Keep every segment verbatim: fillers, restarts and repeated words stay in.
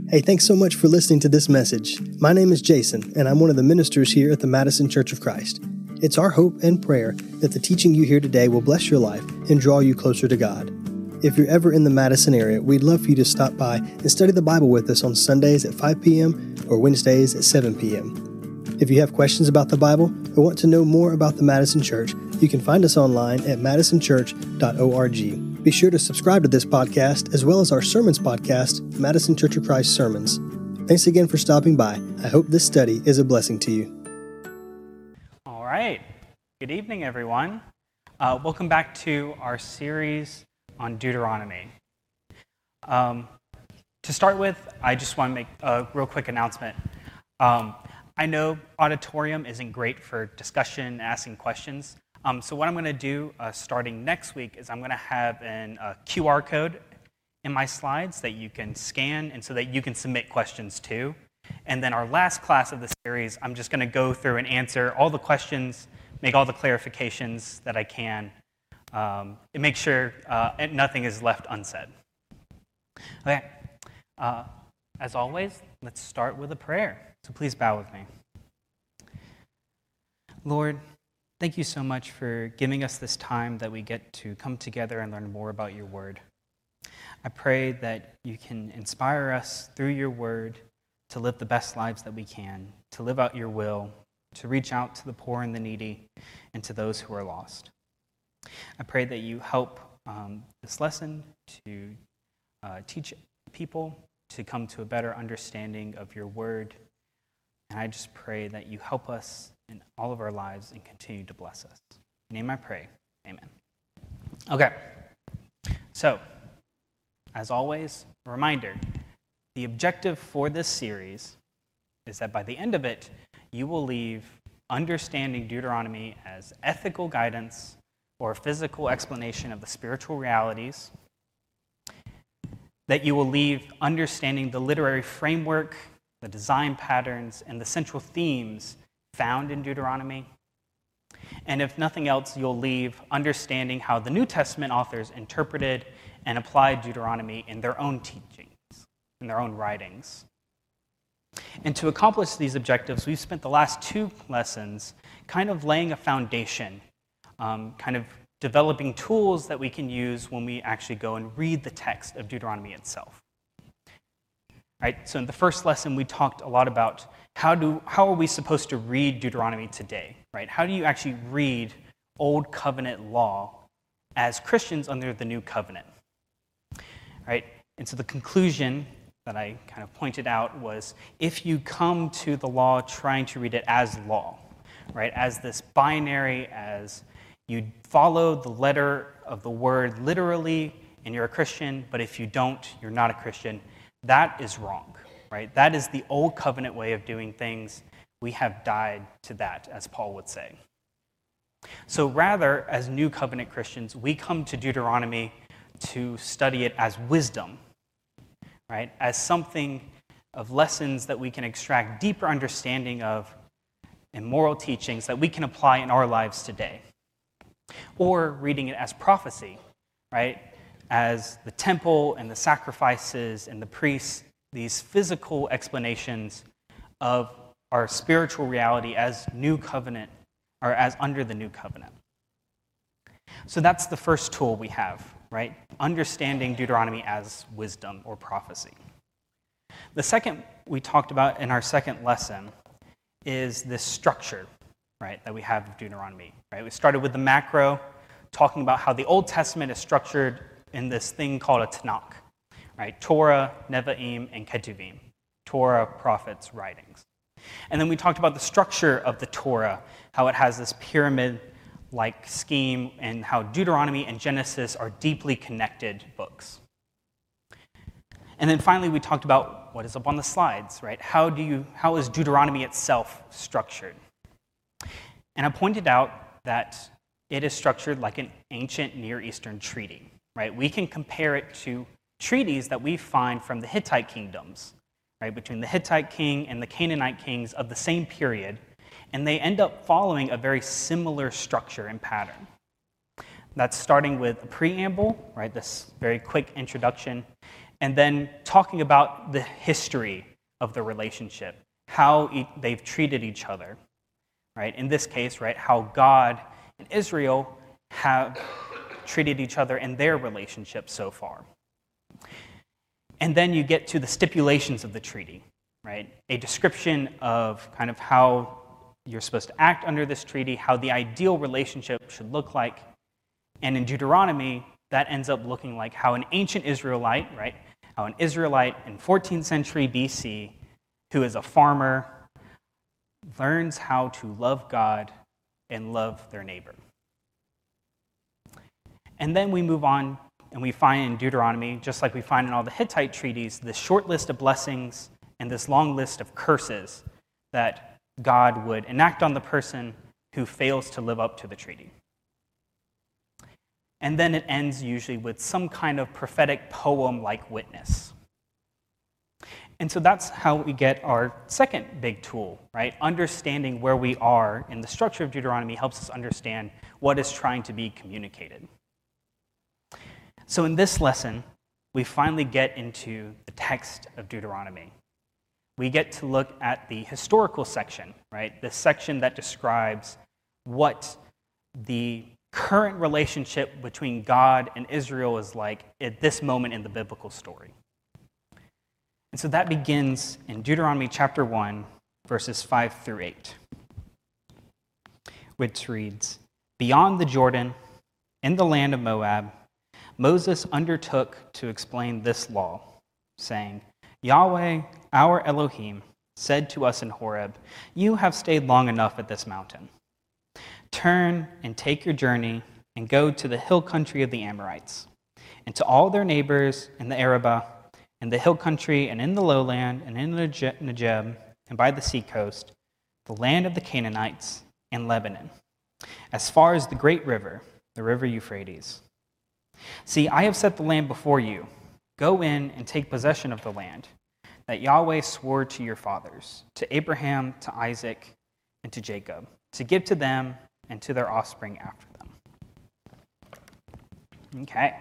Hey, thanks so much for listening to this message. My name is Jason, and I'm one of the ministers here at the Madison Church of Christ. It's our hope and prayer that the teaching you hear today will bless your life and draw you closer to God. If you're ever in the Madison area, we'd love for you to stop by and study the Bible with us on Sundays at five p.m. or Wednesdays at seven p.m. If you have questions about the Bible or want to know more about the Madison Church, you can find us online at madison church dot org. Be sure to subscribe to this podcast as well as our sermons podcast, Madison Church of Christ Sermons. Thanks again for stopping by. I hope this study is a blessing to you. All right. Good evening, everyone. Uh, welcome back to our series on Deuteronomy. Um, to start with, I just want to make a real quick announcement. Um, I know auditorium isn't great for discussion, asking questions. Um, so what I'm going to do uh, starting next week is I'm going to have an uh, Q R code in my slides that you can scan and so that you can submit questions to. And then our last class of the series, I'm just going to go through and answer all the questions, make all the clarifications that I can, um, and make sure uh, nothing is left unsaid. Okay. Uh, as always, let's start with a prayer. So please bow with me. Lord, thank you so much for giving us this time that we get to come together and learn more about your word. I pray that you can inspire us through your word to live the best lives that we can, to live out your will, to reach out to the poor and the needy, and to those who are lost. I pray that you help um, this lesson to uh, teach people to come to a better understanding of your word. And I just pray that you help us in all of our lives and continue to bless us. In your name I pray, amen. Okay, so as always, a reminder, the objective for this series is that by the end of it, you will leave understanding Deuteronomy as ethical guidance or a physical explanation of the spiritual realities, that you will leave understanding the literary framework, the design patterns, and the central themes found in Deuteronomy. And if nothing else, you'll leave understanding how the New Testament authors interpreted and applied Deuteronomy in their own teachings, in their own writings. And to accomplish these objectives, we've spent the last two lessons kind of laying a foundation, um, kind of developing tools that we can use when we actually go and read the text of Deuteronomy itself. Right? So in the first lesson, we talked a lot about how do how are we supposed to read Deuteronomy today, right? How do you actually read Old Covenant law as Christians under the New Covenant, right? And so the conclusion that I kind of pointed out was if you come to the law trying to read it as law, right, as this binary, as you follow the letter of the word literally and you're a Christian, but if you don't, you're not a Christian, that is wrong, right? That is the old covenant way of doing things. We have died to that, as Paul would say. So rather, as new covenant Christians, we come to Deuteronomy to study it as wisdom, right? As something of lessons that we can extract deeper understanding of and moral teachings that we can apply in our lives today. Or reading it as prophecy, right? As the temple and the sacrifices and the priests, these physical explanations of our spiritual reality as new covenant, or as under the new covenant. So that's the first tool we have, right? Understanding Deuteronomy as wisdom or prophecy. The second we talked about in our second lesson is this structure, right, that we have of Deuteronomy, right? We started with the macro, talking about how the Old Testament is structured in this thing called a Tanakh, right? Torah, Nevi'im, and Ketuvim. Torah, prophets, writings. And then we talked about the structure of the Torah, how it has this pyramid-like scheme, and how Deuteronomy and Genesis are deeply connected books. And then finally, we talked about what is up on the slides, right? How do you, how is Deuteronomy itself structured? And I pointed out that it is structured like an ancient Near Eastern treaty. Right? We can compare it to treaties that we find from the Hittite kingdoms, right? Between the Hittite king and the Canaanite kings of the same period, and they end up following a very similar structure and pattern. That's starting with a preamble, right? This very quick introduction, and then talking about the history of the relationship, how e- they've treated each other, right? In this case, right, how God and Israel have treated each other in their relationship so far. And then you get to the stipulations of the treaty, right? A description of kind of how you're supposed to act under this treaty, how the ideal relationship should look like. And in Deuteronomy, that ends up looking like how an ancient Israelite, right? How an Israelite in fourteenth century B C, who is a farmer, learns how to love God and love their neighbor. And then we move on and we find in Deuteronomy, just like we find in all the Hittite treaties, this short list of blessings and this long list of curses that God would enact on the person who fails to live up to the treaty. And then it ends usually with some kind of prophetic poem-like witness. And so that's how we get our second big tool, right? Understanding where we are in the structure of Deuteronomy helps us understand what is trying to be communicated. So in this lesson, we finally get into the text of Deuteronomy. We get to look at the historical section, right? The section that describes what the current relationship between God and Israel is like at this moment in the biblical story. And so that begins in Deuteronomy chapter one, verses five through eight, which reads, "Beyond the Jordan, in the land of Moab, Moses undertook to explain this law, saying, Yahweh, our Elohim, said to us in Horeb, you have stayed long enough at this mountain. Turn and take your journey and go to the hill country of the Amorites, and to all their neighbors in the Arabah, in the hill country, and in the lowland, and in the Negeb, and by the seacoast, the land of the Canaanites, and Lebanon, as far as the great river, the river Euphrates. See, I have set the land before you. Go in and take possession of the land that Yahweh swore to your fathers, to Abraham, to Isaac, and to Jacob, to give to them and to their offspring after them." Okay.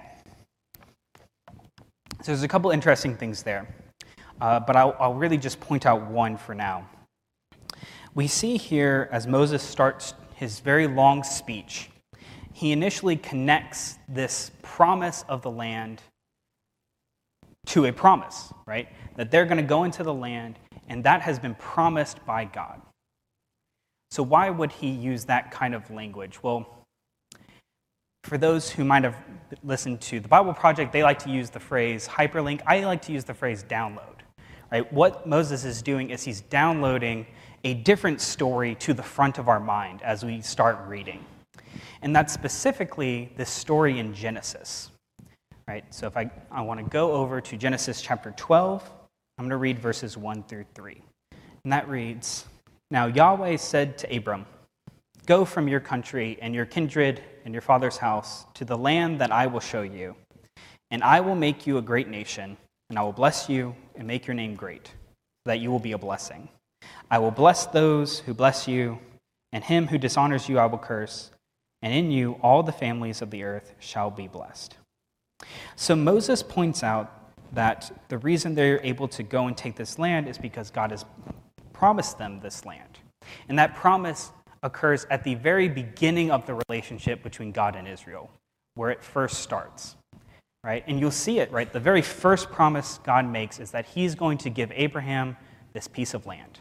So there's a couple interesting things there, uh, but I'll, I'll really just point out one for now. We see here, as Moses starts his very long speech, he initially connects this promise of the land to a promise, right? That they're going to go into the land, and that has been promised by God. So why would he use that kind of language? Well, for those who might have listened to the Bible Project, they like to use the phrase hyperlink. I like to use the phrase download, right? What Moses is doing is he's downloading a different story to the front of our mind as we start reading. And that's specifically this story in Genesis, right? So if I, I want to go over to Genesis chapter twelve, I'm going to read verses one through three. And that reads, "Now Yahweh said to Abram, go from your country and your kindred and your father's house to the land that I will show you, and I will make you a great nation, and I will bless you and make your name great, so that you will be a blessing. I will bless those who bless you, and him who dishonors you I will curse, and in you all the families of the earth shall be blessed." So Moses points out that the reason they're able to go and take this land is because God has promised them this land. And that promise occurs at the very beginning of the relationship between God and Israel, where it first starts, right? And you'll see it, right? The very first promise God makes is that he's going to give Abraham this piece of land.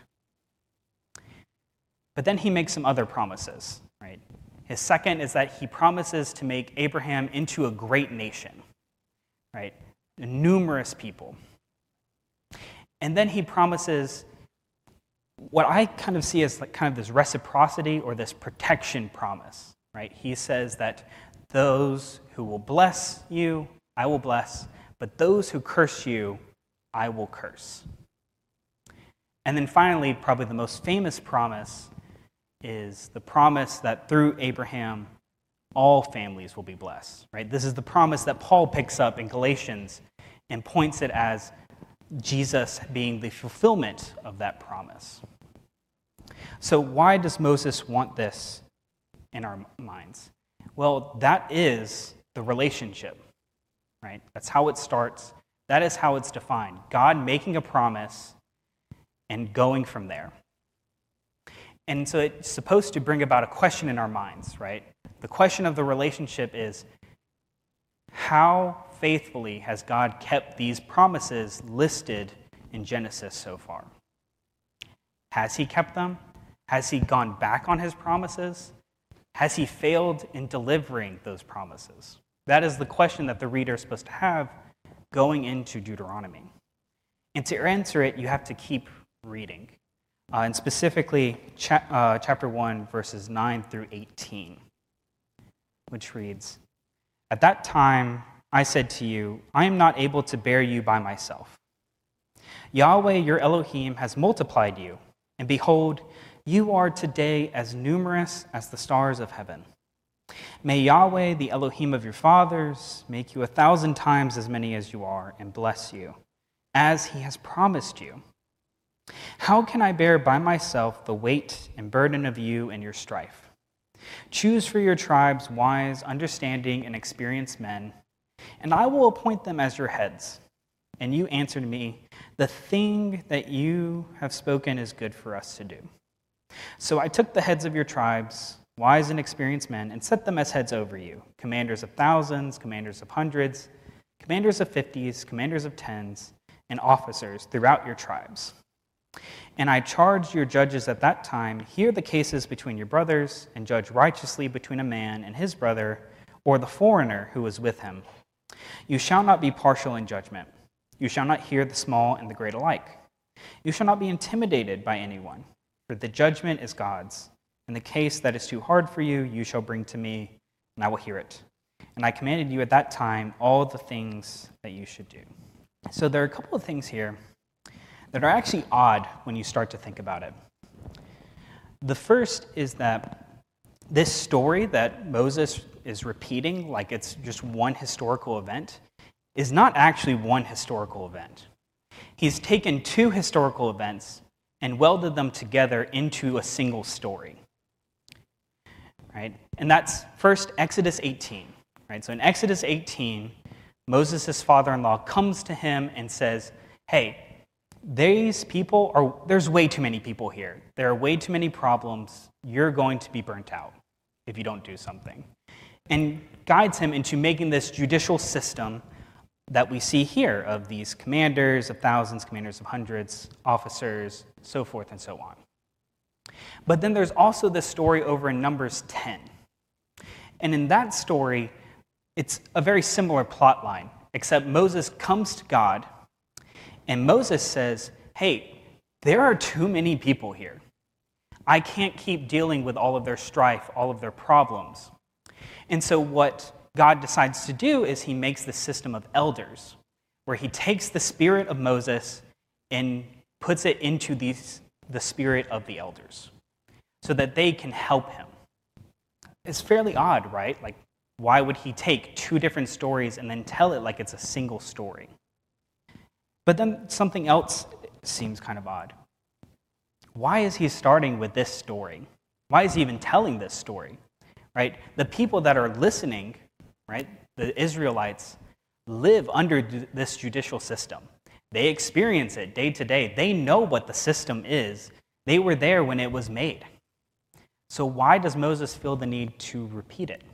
But then he makes some other promises, right? His second is that he promises to make Abraham into a great nation, right? Numerous people. And then he promises what I kind of see as like kind of this reciprocity or this protection promise, right? He says that those who will bless you, I will bless, but those who curse you, I will curse. And then finally, probably the most famous promise is the promise that through Abraham, all families will be blessed, right? This is the promise that Paul picks up in Galatians and points it as Jesus being the fulfillment of that promise. So why does Moses want this in our minds? Well, that is the relationship, right? That's how it starts. That is how it's defined. God making a promise and going from there. And so it's supposed to bring about a question in our minds, right? The question of the relationship is, how faithfully has God kept these promises listed in Genesis so far? Has he kept them? Has he gone back on his promises? Has he failed in delivering those promises? That is the question that the reader is supposed to have going into Deuteronomy. And to answer it, you have to keep reading. Uh, and specifically, cha- uh, chapter one, verses nine through eighteen, which reads, "At that time I said to you, I am not able to bear you by myself. Yahweh your Elohim has multiplied you, and behold, you are today as numerous as the stars of heaven. May Yahweh, the Elohim of your fathers, make you a thousand times as many as you are, and bless you, as he has promised you. How can I bear by myself the weight and burden of you and your strife? Choose for your tribes wise, understanding, and experienced men, and I will appoint them as your heads. And you answered me, the thing that you have spoken is good for us to do. So I took the heads of your tribes, wise and experienced men, and set them as heads over you, commanders of thousands, commanders of hundreds, commanders of fifties, commanders of tens, and officers throughout your tribes. And I charged your judges at that time, hear the cases between your brothers, and judge righteously between a man and his brother, or the foreigner who is with him. You shall not be partial in judgment. You shall not hear the small and the great alike. You shall not be intimidated by anyone, for the judgment is God's. And the case that is too hard for you, you shall bring to me, and I will hear it. And I commanded you at that time all the things that you should do." So there are a couple of things here that are actually odd when you start to think about it. The first is that this story that Moses is repeating, like it's just one historical event, is not actually one historical event. He's taken two historical events and welded them together into a single story. Right? And that's first Exodus eighteen. Right? So in Exodus eighteen, Moses' father-in-law comes to him and says, hey, these people are, there's way too many people here. There are way too many problems. You're going to be burnt out if you don't do something. And guides him into making this judicial system that we see here of these commanders of thousands, commanders of hundreds, officers, so forth and so on. But then there's also this story over in Numbers ten. And in that story, it's a very similar plot line, except Moses comes to God, and Moses says, hey, there are too many people here. I can't keep dealing with all of their strife, all of their problems. And so what God decides to do is he makes this system of elders, where he takes the spirit of Moses and puts it into these, the spirit of the elders, so that they can help him. It's fairly odd, right? Like, why would he take two different stories and then tell it like it's a single story? But then something else seems kind of odd. Why is he starting with this story? Why is he even telling this story? Right? The people that are listening, right, the Israelites, live under this judicial system. They experience it day to day. They know what the system is. They were there when it was made. So why does Moses feel the need to repeat it?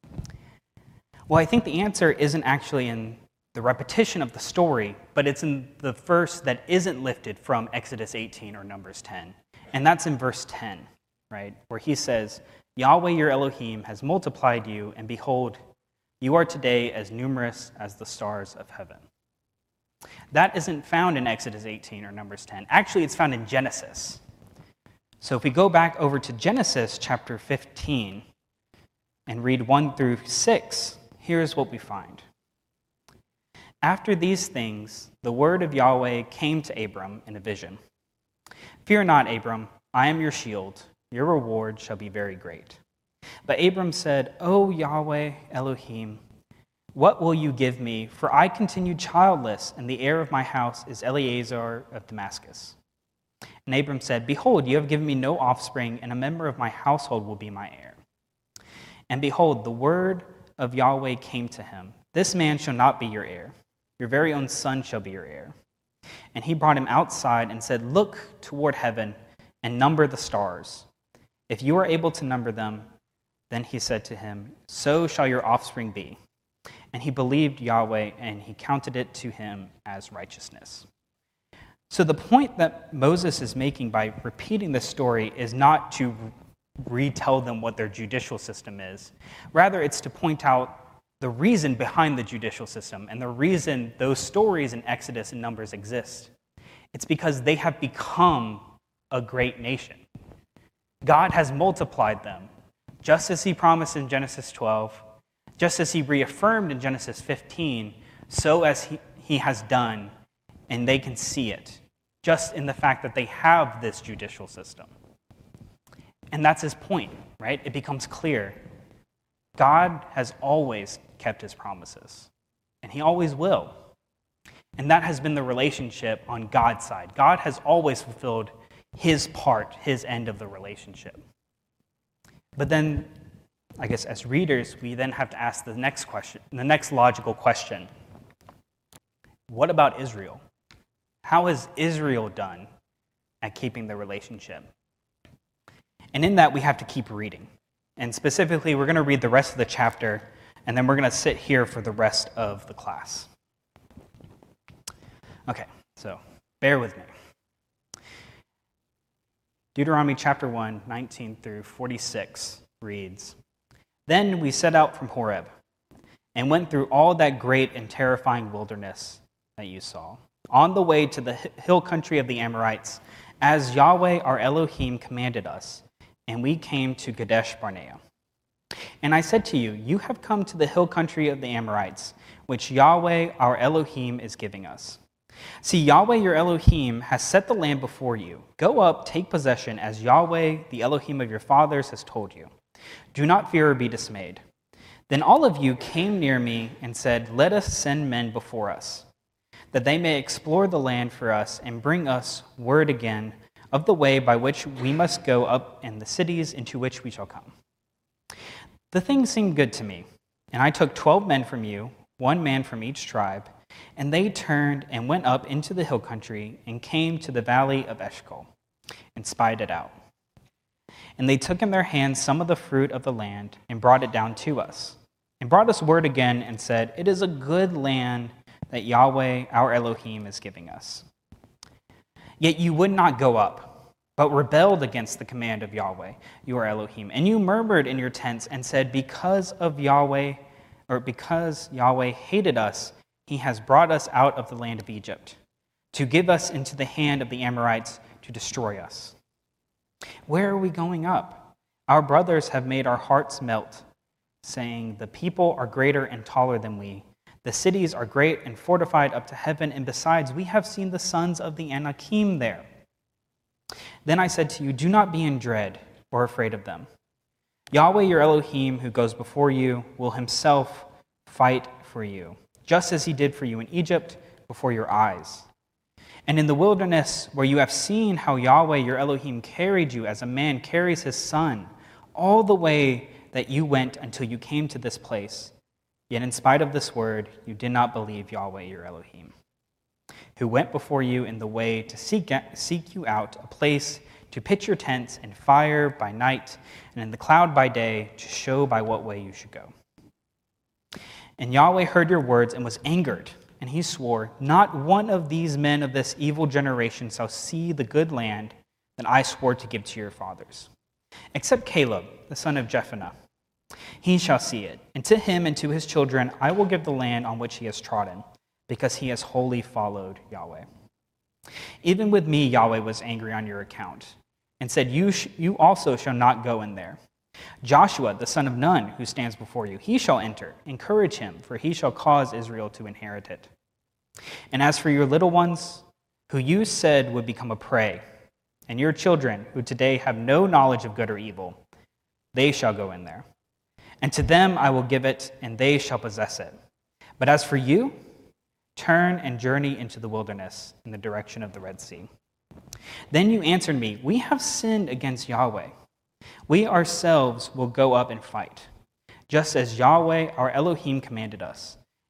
Well, I think the answer isn't actually in the repetition of the story, but it's in the verse that isn't lifted from Exodus eighteen or Numbers ten. And that's in verse ten, right, where he says, Yahweh your Elohim has multiplied you, and behold, you are today as numerous as the stars of heaven. That isn't found in Exodus eighteen or Numbers ten. Actually, it's found in Genesis. So if we go back over to Genesis chapter fifteen and read one through six, here's what we find. After these things, the word of Yahweh came to Abram in a vision. Fear not, Abram, I am your shield. Your reward shall be very great. But Abram said, O Yahweh Elohim, what will you give me? For I continue childless, and the heir of my house is Eleazar of Damascus. And Abram said, Behold, you have given me no offspring, and a member of my household will be my heir. And behold, the word of Yahweh came to him. This man shall not be your heir. Your very own son shall be your heir." And he brought him outside and said, "Look toward heaven and number the stars. If you are able to number them," then he said to him, "so shall your offspring be." And he believed Yahweh, and he counted it to him as righteousness. So the point that Moses is making by repeating this story is not to retell them what their judicial system is. Rather, it's to point out the reason behind the judicial system and the reason those stories in Exodus and Numbers exist. It's because they have become a great nation. God has multiplied them, just as he promised in Genesis twelve, just as he reaffirmed in Genesis fifteen, so as he, he has done, and they can see it, just in the fact that they have this judicial system. And that's his point, right? It becomes clear. God has always kept his promises, and he always will. And that has been the relationship on God's side. God has always fulfilled his part, his end of the relationship. But then, I guess as readers, we then have to ask the next question, the next logical question. What about Israel? How has Israel done at keeping the relationship? And in that, we have to keep reading. And specifically, we're going to read the rest of the chapter, and then we're going to sit here for the rest of the class. Okay, so bear with me. Deuteronomy chapter one, nineteen through forty-six reads, "Then we set out from Horeb and went through all that great and terrifying wilderness that you saw, on the way to the hill country of the Amorites, as Yahweh our Elohim commanded us, and we came to Kadesh Barnea. And I said to you, you have come to the hill country of the Amorites, which Yahweh our Elohim is giving us. See, Yahweh your Elohim has set the land before you. Go up, take possession, as Yahweh, the Elohim of your fathers, has told you. Do not fear or be dismayed." Then all of you came near me and said, "Let us send men before us, that they may explore the land for us and bring us word again of the way by which we must go up and the cities into which we shall come." The thing seemed good to me, and I took twelve men from you, one man from each tribe, and they turned and went up into the hill country and came to the valley of Eshcol and spied it out. And they took in their hands some of the fruit of the land and brought it down to us, and brought us word again and said, "It is a good land that Yahweh our Elohim is giving us. Yet you would not go up, but rebelled against the command of Yahweh your Elohim, and you murmured in your tents and said, because of Yahweh, or because Yahweh hated us, he has brought us out of the land of Egypt, to give us into the hand of the Amorites to destroy us. Where are we going up? Our brothers have made our hearts melt, saying, the people are greater and taller than we. The cities are great and fortified up to heaven, and besides, we have seen the sons of the Anakim there. Then I said to you, do not be in dread or afraid of them. Yahweh your Elohim, who goes before you, will himself fight for you, just as he did for you in Egypt before your eyes. And in the wilderness, where you have seen how Yahweh your Elohim carried you as a man carries his son, all the way that you went until you came to this place. Yet in spite of this word, you did not believe Yahweh your Elohim, who went before you in the way to seek, seek you out a place to pitch your tents in fire by night and in the cloud by day, to show by what way you should go. And Yahweh heard your words and was angered, and he swore, not one of these men of this evil generation shall see the good land that I swore to give to your fathers, except Caleb, the son of Jephunneh. He shall see it, and to him and to his children I will give the land on which he has trodden, because he has wholly followed Yahweh. Even with me Yahweh was angry on your account, and said, you, sh- you also shall not go in there. Joshua, the son of Nun, who stands before you, he shall enter. Encourage him, for he shall cause Israel to inherit it. And as for your little ones, who you said would become a prey, and your children, who today have no knowledge of good or evil, they shall go in there. And to them I will give it, and they shall possess it. But as for you, turn and journey into the wilderness in the direction of the Red Sea. Then you answered me, we have sinned against Yahweh. We ourselves will go up and fight, just as Yahweh our Elohim commanded us.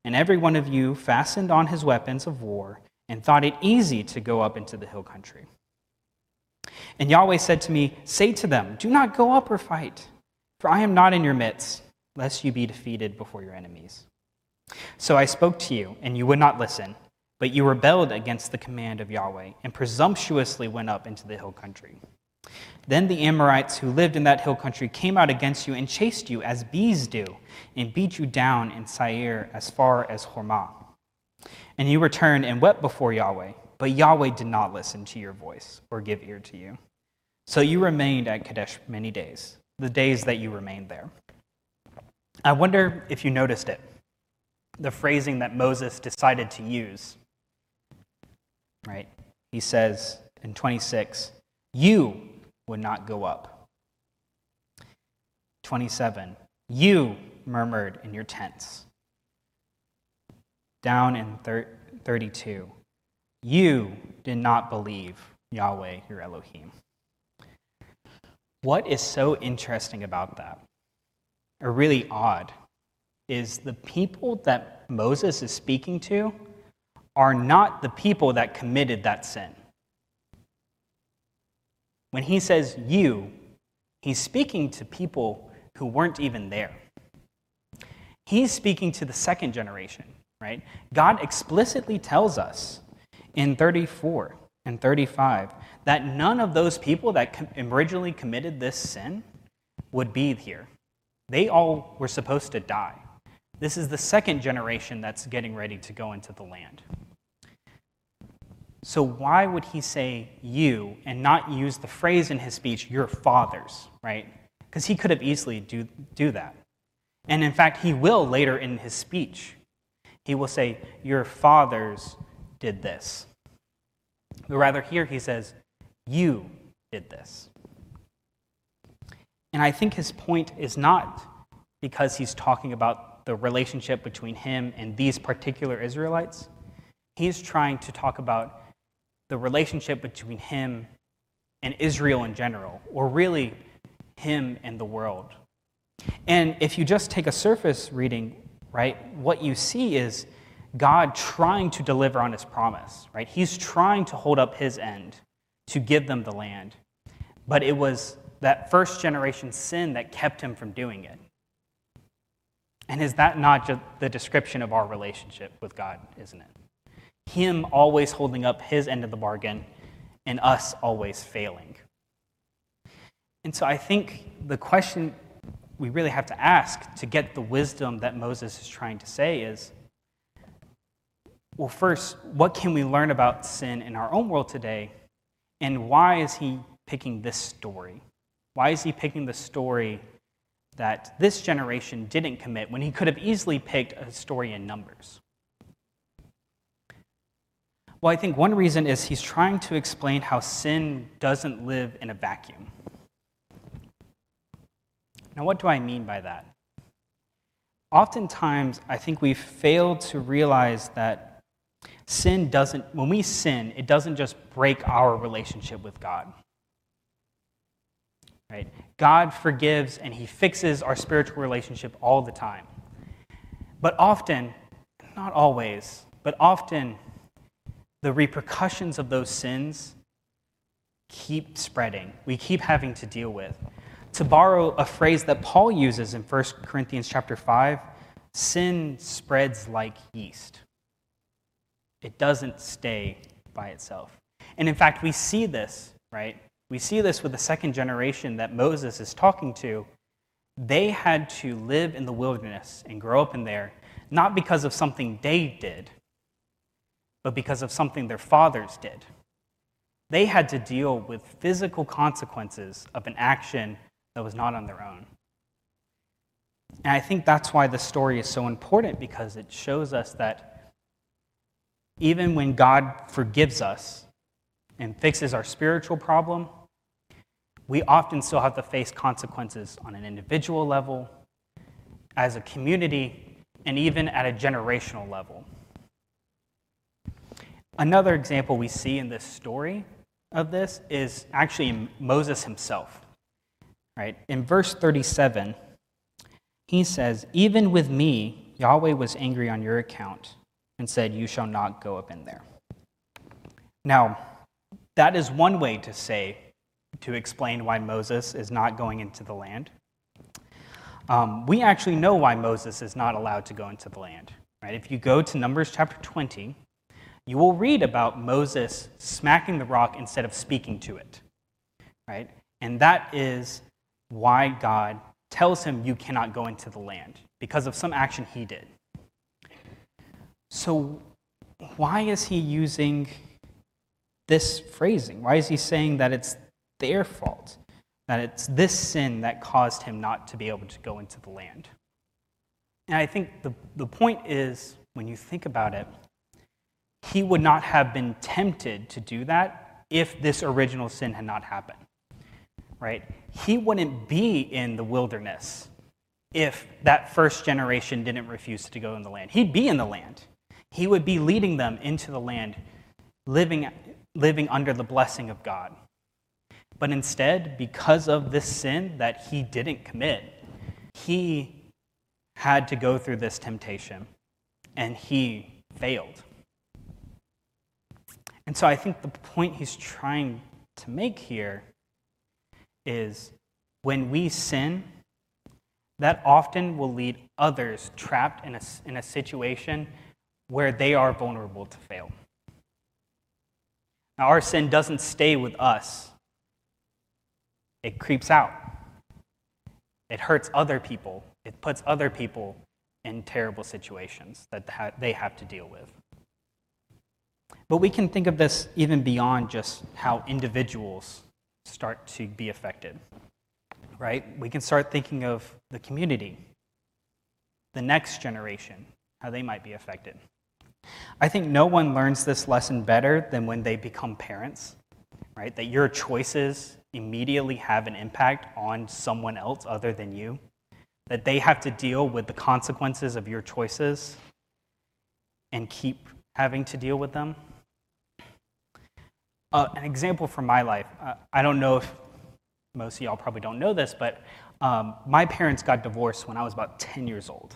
and every one of you fastened on his weapons of war and thought it easy to go up into the hill country. And Yahweh said to me, say to them, do not go up or fight, for I am not in your midst, lest you be defeated before your enemies. So I spoke to you, and you would not listen, but you rebelled against the command of Yahweh and presumptuously went up into the hill country. Then the Amorites who lived in that hill country came out against you and chased you as bees do, and beat you down in Seir as far as Hormah. And you returned and wept before Yahweh, but Yahweh did not listen to your voice or give ear to you. So you remained at Kadesh many days, the days that you remained there. I wonder if you noticed it, the phrasing that Moses decided to use. Right? He says in twenty-six, you would not go up. twenty-seven, you murmured in your tents. Down in thirty-two, you did not believe Yahweh, your Elohim. What is so interesting about that, or really odd, is the people that Moses is speaking to are not the people that committed that sin. When he says you, he's speaking to people who weren't even there. He's speaking to the second generation, right? God explicitly tells us in thirty-four and thirty-five that none of those people that originally committed this sin would be here. They all were supposed to die. This is the second generation that's getting ready to go into the land. So why would he say you and not use the phrase in his speech, your fathers, right? Because he could have easily do, do that. And in fact, he will later in his speech. He will say, your fathers did this. But rather here he says, you did this. And I think his point is not because he's talking about the relationship between him and these particular Israelites. He's trying to talk about the relationship between him and Israel in general, or really him and the world. And if you just take a surface reading, right, what you see is God trying to deliver on his promise, right? He's trying to hold up his end to give them the land. But it was that first generation sin that kept him from doing it. And is that not just the description of our relationship with God, isn't it? Him always holding up his end of the bargain and us always failing. And so I think the question we really have to ask to get the wisdom that Moses is trying to say is, well, first, what can we learn about sin in our own world today? And why is he picking this story? Why is he picking the story that this generation didn't commit when he could have easily picked a story in Numbers? Well, I think one reason is he's trying to explain how sin doesn't live in a vacuum. Now, what do I mean by that? Oftentimes, I think we fail to realize that sin doesn't, when we sin, it doesn't just break our relationship with God. Right? God forgives and he fixes our spiritual relationship all the time. But often, not always, but often, the repercussions of those sins keep spreading. We keep having to deal with. To borrow a phrase that Paul uses in First Corinthians chapter five, sin spreads like yeast. It doesn't stay by itself. And in fact, we see this, right? We see this with the second generation that Moses is talking to. They had to live in the wilderness and grow up in there, not because of something they did, but because of something their fathers did. They had to deal with physical consequences of an action that was not on their own. And I think that's why the story is so important, because it shows us that even when God forgives us and fixes our spiritual problem, we often still have to face consequences on an individual level, as a community, and even at a generational level. Another example we see in this story of this is actually Moses himself. Right? In verse thirty-seven, he says, "Even with me, Yahweh was angry on your account and said, you shall not go up in there. Now, that is one way to say, to explain why Moses is not going into the land. Um, we actually know why Moses is not allowed to go into the land. Right? If you go to Numbers chapter twenty, you will read about Moses smacking the rock instead of speaking to it. Right? And that is why God tells him you cannot go into the land, because of some action he did. So why is he using this phrasing? Why is he saying that it's their fault, that it's this sin that caused him not to be able to go into the land? And I think the, the point is, when you think about it, he would not have been tempted to do that if this original sin had not happened. Right? He wouldn't be in the wilderness if that first generation didn't refuse to go in the land. He'd be in the land. He would be leading them into the land, living, living under the blessing of God. But instead, because of this sin that he didn't commit, he had to go through this temptation, and he failed. And so I think the point he's trying to make here is when we sin, that often will lead others trapped in a, in a situation where they are vulnerable to fail. Now, our sin doesn't stay with us. It creeps out. It hurts other people. It puts other people in terrible situations that ha- they have to deal with. But we can think of this even beyond just how individuals start to be affected, right? We can start thinking of the community, the next generation, how they might be affected. I think no one learns this lesson better than when they become parents, right? That your choices immediately have an impact on someone else other than you, that they have to deal with the consequences of your choices and keep having to deal with them. Uh, an example from my life, uh, I don't know if most of y'all probably don't know this, but um, my parents got divorced when I was about ten years old.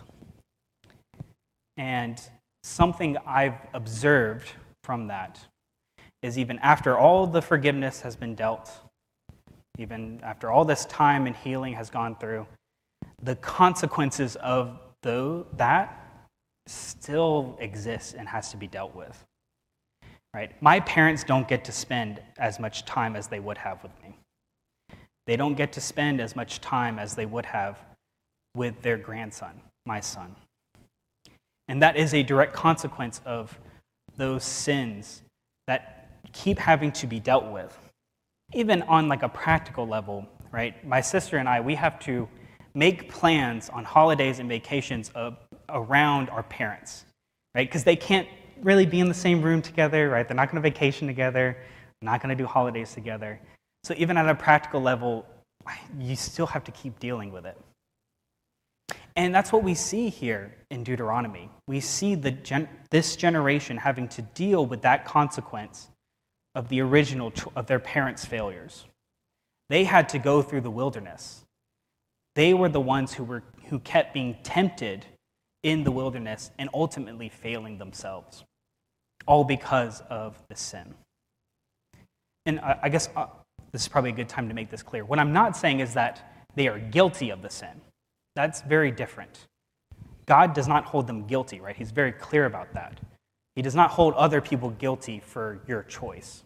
And something I've observed from that is even after all the forgiveness has been dealt, even after all this time and healing has gone through, the consequences of the, that still exists and has to be dealt with. Right? My parents don't get to spend as much time as they would have with me. They don't get to spend as much time as they would have with their grandson, my son. And that is a direct consequence of those sins that keep having to be dealt with. Even on like a practical level, right? My sister and I, we have to make plans on holidays and vacations of, around our parents, right? Because they can't really be in the same room together, right? They're not going to vacation together. They're not going to do holidays together. So even at a practical level, you still have to keep dealing with it. And that's what we see here in Deuteronomy. We see the gen- this generation having to deal with that consequence of the original, of their parents' failures. They had to go through the wilderness. They were the ones who were who kept being tempted in the wilderness and ultimately failing themselves, all because of the sin. And I, I guess uh, this is probably a good time to make this clear. What I'm not saying is that they are guilty of the sin. That's very different. God does not hold them guilty, right? He's very clear about that. He does not hold other people guilty for your choice.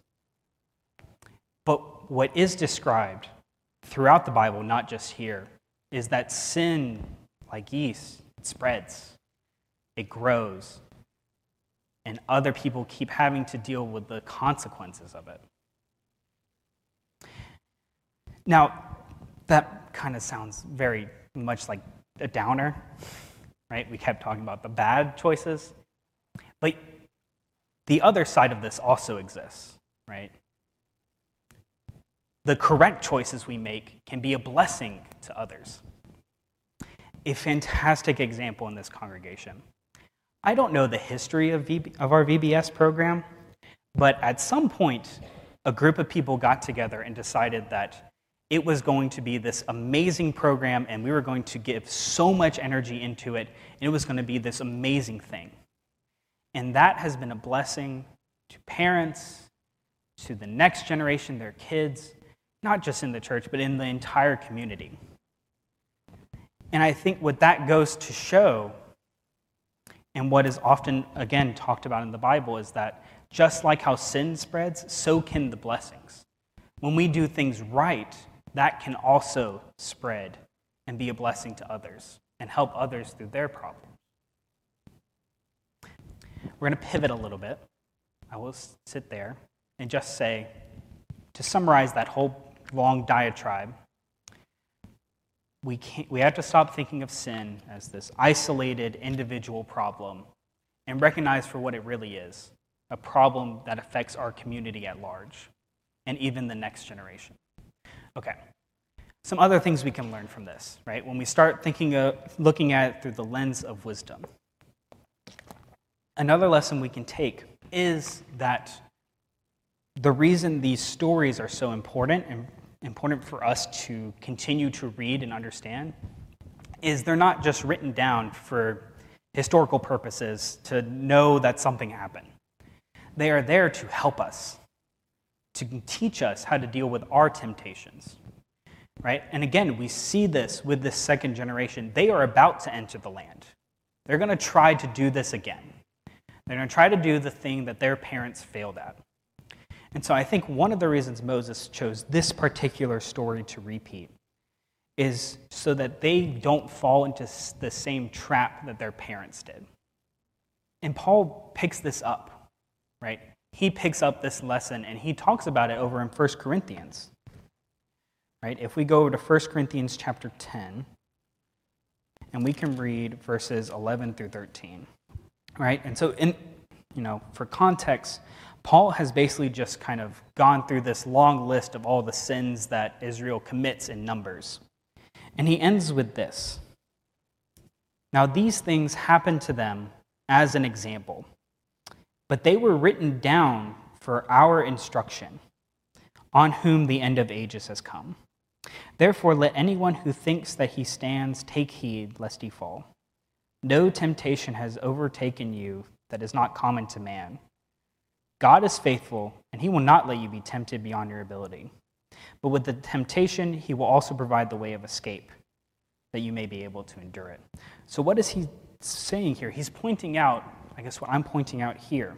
But what is described throughout the Bible, not just here, is that sin, like yeast, it spreads, it grows, and other people keep having to deal with the consequences of it. Now, that kind of sounds very much like a downer, right? We kept talking about the bad choices. But the other side of this also exists, right? The correct choices we make can be a blessing to others. A fantastic example in this congregation. I don't know the history of, V B, of our V B S program, but at some point, a group of people got together and decided that it was going to be this amazing program, and we were going to give so much energy into it, and it was going to be this amazing thing. And that has been a blessing to parents, to the next generation, their kids, not just in the church, but in the entire community. And I think what that goes to show, and what is often, again, talked about in the Bible, is that just like how sin spreads, so can the blessings. When we do things right, that can also spread and be a blessing to others and help others through their problems. We're going to pivot a little bit. I will sit there and just say, to summarize that whole long diatribe, we can't, we have to stop thinking of sin as this isolated individual problem and recognize for what it really is, a problem that affects our community at large and even the next generation. Okay, some other things we can learn from this, right? When we start thinking of, looking at it through the lens of wisdom. Another lesson we can take is that the reason these stories are so important and important for us to continue to read and understand is they're not just written down for historical purposes to know that something happened. They are there to help us, to teach us how to deal with our temptations, right? And again, we see this with this second generation. They are about to enter the land. They're going to try to do this again. They're going to try to do the thing that their parents failed at. And so I think one of the reasons Moses chose this particular story to repeat is so that they don't fall into the same trap that their parents did. And Paul picks this up, right? He picks up this lesson and he talks about it over in First Corinthians, right? If we go over to First Corinthians chapter ten, and we can read verses eleven through thirteen, right? And so, in you know, for context, Paul has basically just kind of gone through this long list of all the sins that Israel commits in Numbers. And he ends with this. Now these things happened to them as an example, but they were written down for our instruction, on whom the end of ages has come. Therefore let anyone who thinks that he stands take heed lest he fall. No temptation has overtaken you that is not common to man. God is faithful, and he will not let you be tempted beyond your ability. But with the temptation, he will also provide the way of escape, that you may be able to endure it. So what is he saying here? He's pointing out, I guess what I'm pointing out here,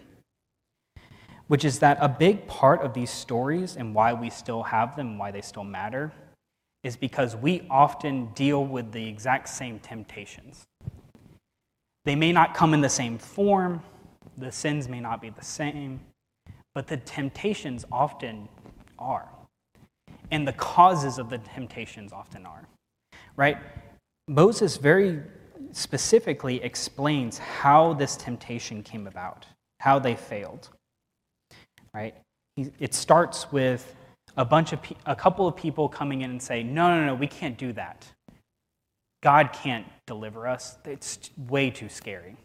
which is that a big part of these stories and why we still have them and why they still matter is because we often deal with the exact same temptations. They may not come in the same form, the sins may not be the same, but the temptations often are. And the causes of the temptations often are, right? Moses very specifically explains how this temptation came about, how they failed, right? It starts with a bunch of pe- a couple of people coming in and saying, no, no, no, we can't do that. God can't deliver us. It's way too scary.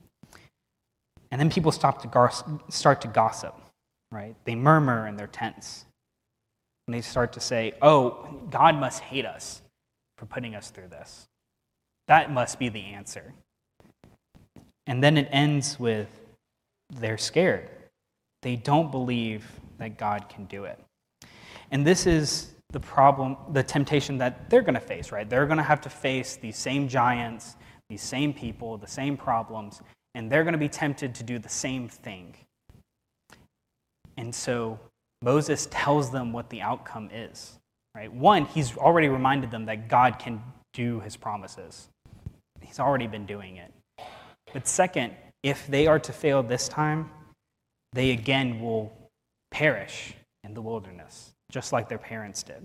And then people stop to gar- start to gossip, right? They murmur in their tents. And they start to say, oh, God must hate us for putting us through this. That must be the answer. And then it ends with, they're scared. They don't believe that God can do it. And this is the problem, the temptation that they're going to face, right? They're going to have to face these same giants, these same people, the same problems, and they're going to be tempted to do the same thing. And so Moses tells them what the outcome is, right? One, he's already reminded them that God can do his promises. He's already been doing it. But second, if they are to fail this time, they again will perish in the wilderness, just like their parents did.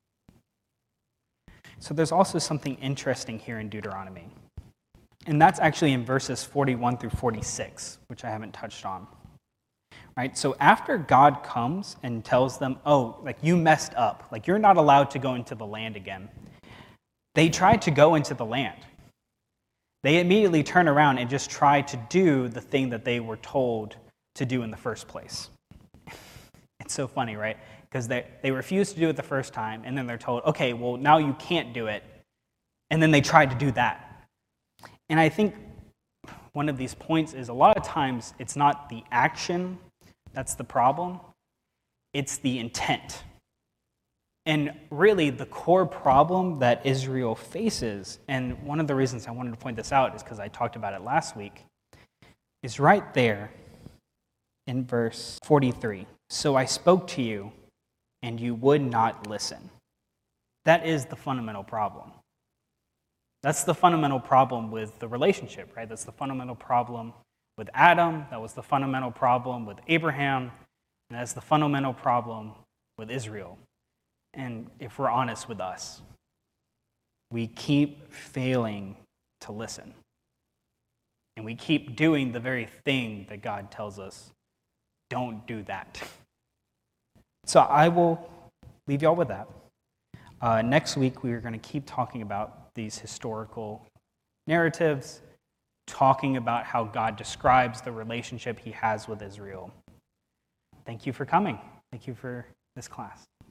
So there's also something interesting here in Deuteronomy. And that's actually in verses forty-one through forty-six, which I haven't touched on. Right? So after God comes and tells them, oh, like you messed up, like you're not allowed to go into the land again, they try to go into the land. They immediately turn around and just try to do the thing that they were told to do in the first place. It's so funny, right? Because they, they refused to do it the first time, and then they're told, okay, well, now you can't do it. And then they tried to do that. And I think one of these points is a lot of times it's not the action that's the problem, it's the intent. And really, the core problem that Israel faces, and one of the reasons I wanted to point this out is because I talked about it last week, is right there in verse forty-three. So I spoke to you, and you would not listen. That is the fundamental problem. That's the fundamental problem with the relationship, right? That's the fundamental problem with Adam. That was the fundamental problem with Abraham. And that's the fundamental problem with Israel. And if we're honest with us, we keep failing to listen. And we keep doing the very thing that God tells us, don't do that. So I will leave y'all with that. Uh, next week, we are going to keep talking about these historical narratives, talking about how God describes the relationship he has with Israel. Thank you for coming. Thank you for this class.